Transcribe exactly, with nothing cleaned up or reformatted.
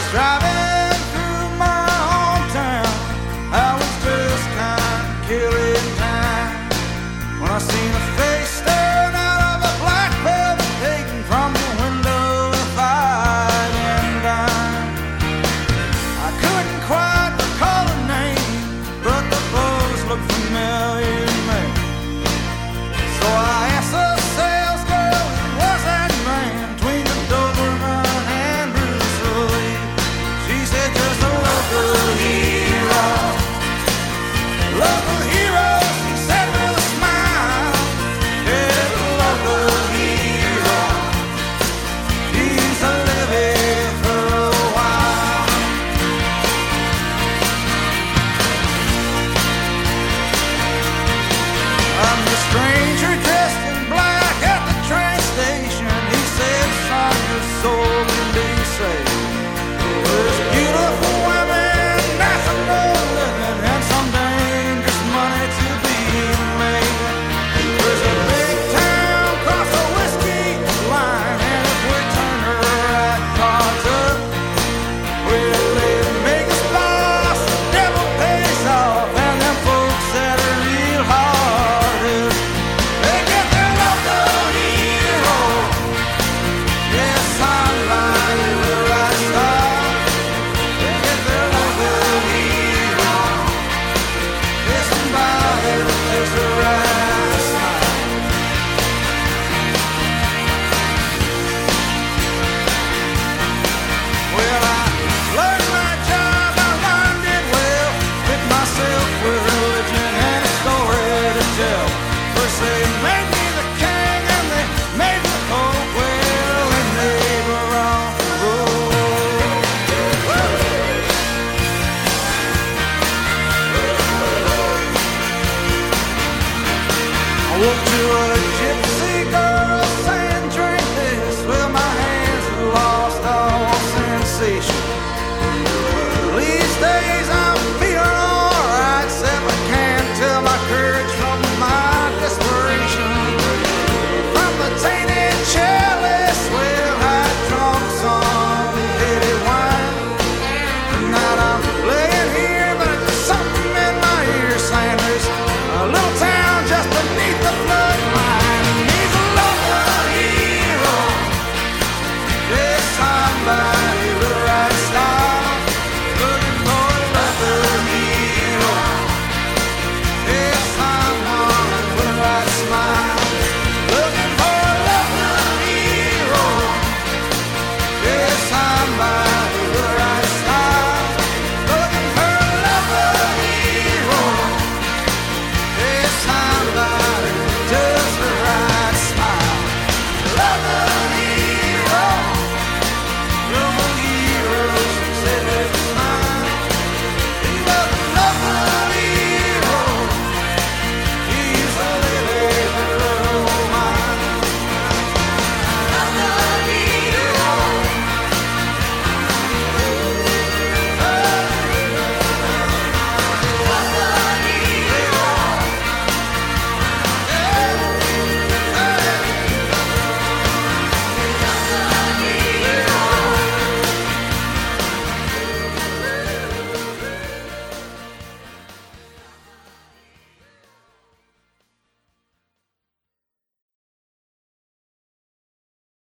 driving through my hometown, I was just kind of killing time when I seen a face staring out of a black velvet taken from the window if I'd and dime. I couldn't quite recall her name, but the clothes looked familiar to me. So I asked the sales girl, who was that man between the Doberman and Bruce Lee? She said, just a local hero. Local hero, she said with a smile. Yeah, a local hero. He's a living for a while. I'm the stranger dressed in black at the train station. He said, son, your soul can be saved. There's beautiful women, nothing no living, and some dangerous money to be made. There's a big town across the whiskey line, and if we turn the right cards up, well, they make us boss, the devil pays off, and them folks that are real hard, they get their local hero. Yes, I'm lying to the right star. They get their local hero. There's somebody that takes the right side. Well, I learned my job, I learned it well. Fit myself with religion and a story to tell. First they made me the king and they made me the pope. Well, and they were on the road. I woke to a